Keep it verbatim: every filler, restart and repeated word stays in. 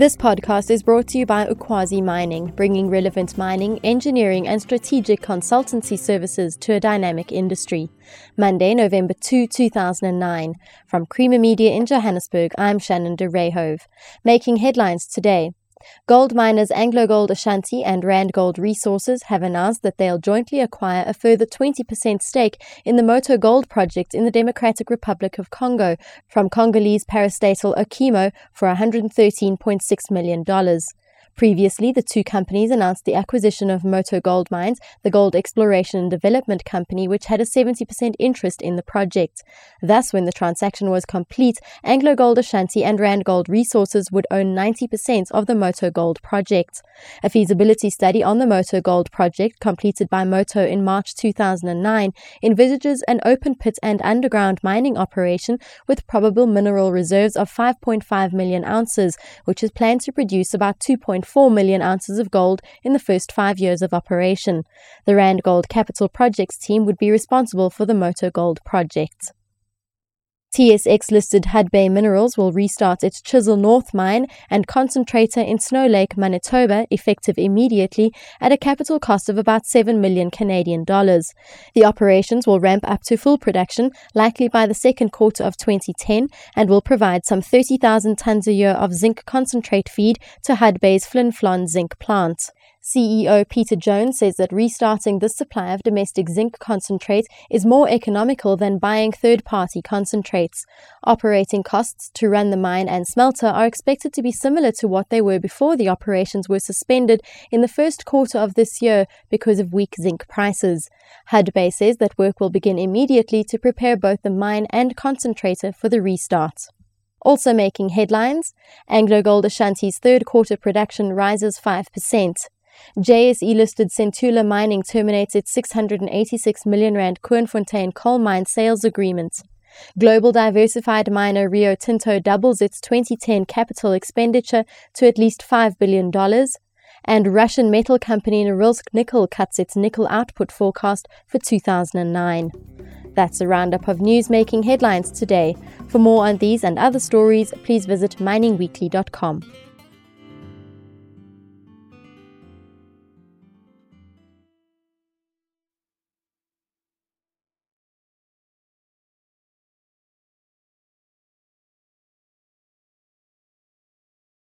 This podcast is brought to you by Ukwazi Mining, bringing relevant mining, engineering and strategic consultancy services to a dynamic industry. Monday, November second, two thousand nine. From Creamer Media in Johannesburg, I'm Shannon de Rehove. Making headlines today. Gold miners AngloGold Ashanti and Randgold Resources have announced that they'll jointly acquire a further twenty percent stake in the Moto Gold project in the Democratic Republic of Congo from Congolese parastatal Okemo for one hundred thirteen point six million dollars. Previously, the two companies announced the acquisition of Moto Gold Mines, the gold exploration and development company, which had a seventy percent interest in the project. Thus, when the transaction was complete, AngloGold Ashanti and Randgold Resources would own ninety percent of the Moto Gold project. A feasibility study on the Moto Gold project, completed by Moto in March two thousand nine, envisages an open pit and underground mining operation with probable mineral reserves of five point five million ounces, which is planned to produce about two point four million ounces of gold in the first five years of operation. The Randgold Capital Projects team would be responsible for the Moto Gold project. T S X-listed Hudbay Minerals will restart its Chisel North mine and concentrator in Snow Lake, Manitoba, effective immediately at a capital cost of about seven million Canadian dollars. The operations will ramp up to full production, likely by the second quarter of twenty ten, and will provide some thirty thousand tons a year of zinc concentrate feed to Hudbay's Flin Flon zinc plant. C E O Peter Jones says that restarting this supply of domestic zinc concentrate is more economical than buying third-party concentrates. Operating costs to run the mine and smelter are expected to be similar to what they were before the operations were suspended in the first quarter of this year because of weak zinc prices. Hudbay says that work will begin immediately to prepare both the mine and concentrator for the restart. Also making headlines, AngloGold Ashanti's third quarter production rises five percent. J S E-listed Centula Mining terminates its six hundred eighty-six million rand Koenfontein coal mine sales agreement. Global diversified miner Rio Tinto doubles its twenty ten capital expenditure to at least five billion dollars. And Russian metal company Norilsk Nickel cuts its nickel output forecast for two thousand nine. That's a roundup of news making headlines today. For more on these and other stories, please visit mining weekly dot com.